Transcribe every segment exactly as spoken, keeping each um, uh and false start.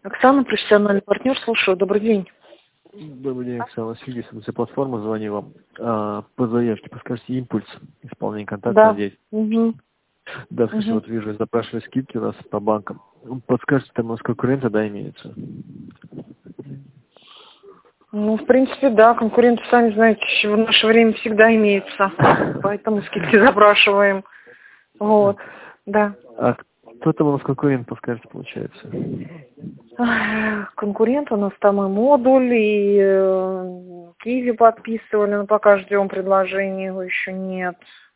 Оксана, профессиональный партнер, слушаю. Добрый день. Добрый день, Оксана. Сергей, с платформы звоню вам. А, по заявке подскажите импульс, исполнение контакта, Да. надеюсь. Угу. Да, скажите, Угу. вот вижу, запрашивали скидки у нас по банкам. Подскажите, там у нас конкуренты, да, имеются? Ну, в принципе, да, конкуренты, сами знаете, в наше время всегда имеются. Поэтому скидки запрашиваем. Вот, да. А кто там у нас конкурент, подскажите, получается? Конкурент у нас там и модуль, и э, Киви подписывали, но пока ждем предложения, его еще нет.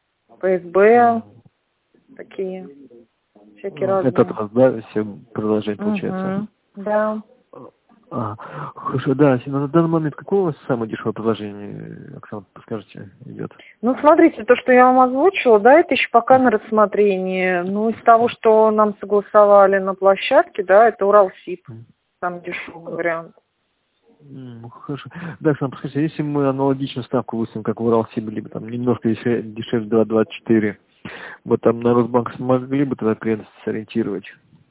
ПСБ, такие, всякие разные. Это от вас, да, все предложения получается? Угу. Да. А, хорошо, да, на данный момент какое у вас самое дешевое предложение, Оксана, подскажите, идет? Ну, смотрите, то, что я вам озвучила, да, это еще пока на рассмотрении. Ну, из того, что нам согласовали на площадке, да, это Уралсиб, самый дешевый вариант. Mm, хорошо. Да, Оксана, подскажите, если мы аналогичную ставку выставим, как в Уралсиб, либо там немножко дешевле, дешевле два двадцать четыре, мы там на Росбанк смогли бы тогда клиента сориентировать?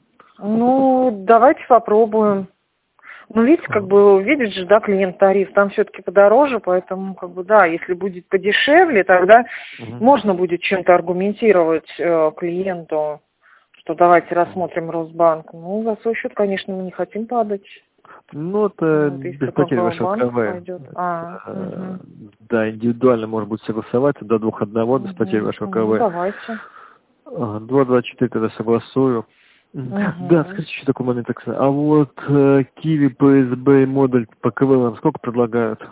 Ну, давайте попробуем. Ну, видите, как бы, видит же, да, клиент тариф, там все-таки подороже, поэтому, как бы, да, если будет подешевле, тогда Угу. можно будет чем-то аргументировать э, клиенту, что давайте рассмотрим Росбанк. Ну, за свой счет, конечно, мы не хотим падать. Ну, это Вот, без потери вашего КВ. пойдет. А, э, угу. Да, индивидуально может быть согласоваться до двух одного без Угу. потери вашего Ну, КВ. давайте. два двадцать четыре тогда согласую. Угу. Да, скажите еще такой момент, Оксана. А вот э, Киви, ПСБ, модуль по КВ вам сколько предлагают?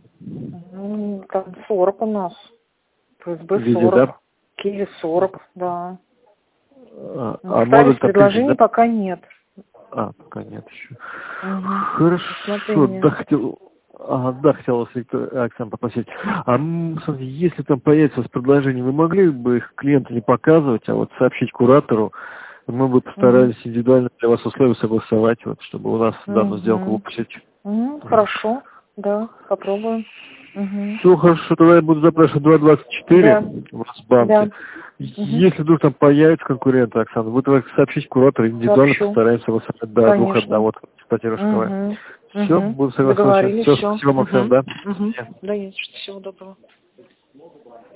Ну, там сорок у нас. ПСБ Везде, сорок. да? Киви сорок, да. А, Ну, а в модуль тариф там предложений тридцать, да? пока нет. А, пока нет еще. Угу. Хорошо, да, хотел, ага, да, хотел вас, Виктор, Оксана, попросить. А м, смотрите, если там появится у вас предложение, вы могли бы их клиенту не показывать, а вот сообщить куратору, мы бы постарались угу. индивидуально для вас условия согласовать, вот, чтобы у нас угу. данную сделку выпустить. Угу. Хорошо, да, попробуем. Угу. Все хорошо, тогда я буду запрашивать два двадцать четыре Да. в Росбанке. Да. Если вдруг там появится конкурент, Оксана, вы тогда сообщить куратору, индивидуально Сообщу. постараемся вас до двух одного, кстати, Рожковая. Угу. Все, угу. буду согласовываться. Договорились, Все, все. спасибо, Оксана, Угу. да? Угу. Да, есть. Всего доброго.